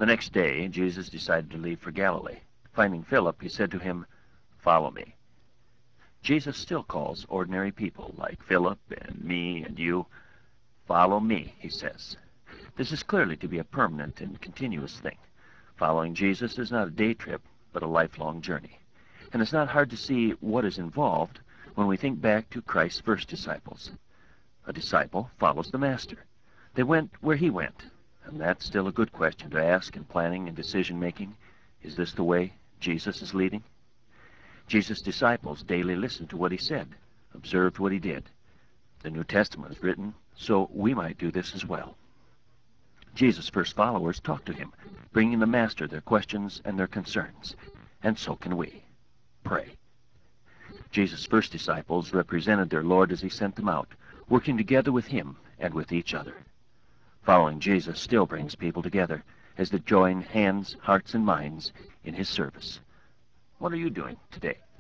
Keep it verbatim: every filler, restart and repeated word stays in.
The next day, Jesus decided to leave for Galilee. Finding Philip, he said to him, "Follow me." Jesus still calls ordinary people like Philip and me and you, "Follow me," he says. This is clearly to be a permanent and continuous thing. Following Jesus is not a day trip, but a lifelong journey. And it's not hard to see what is involved when we think back to Christ's first disciples. A disciple follows the Master. They went where he went, and that's still a good question to ask in planning and decision-making. Is this the way Jesus is leading? Jesus' disciples daily listened to what he said, observed what he did. The New Testament was written so we might do this as well. Jesus' first followers talked to him, bringing the Master their questions and their concerns, and so can we. Pray. Jesus' first disciples represented their Lord as he sent them out, working together with him and with each other. Following Jesus still brings people together as they join hands, hearts, and minds in his service. What are you doing today?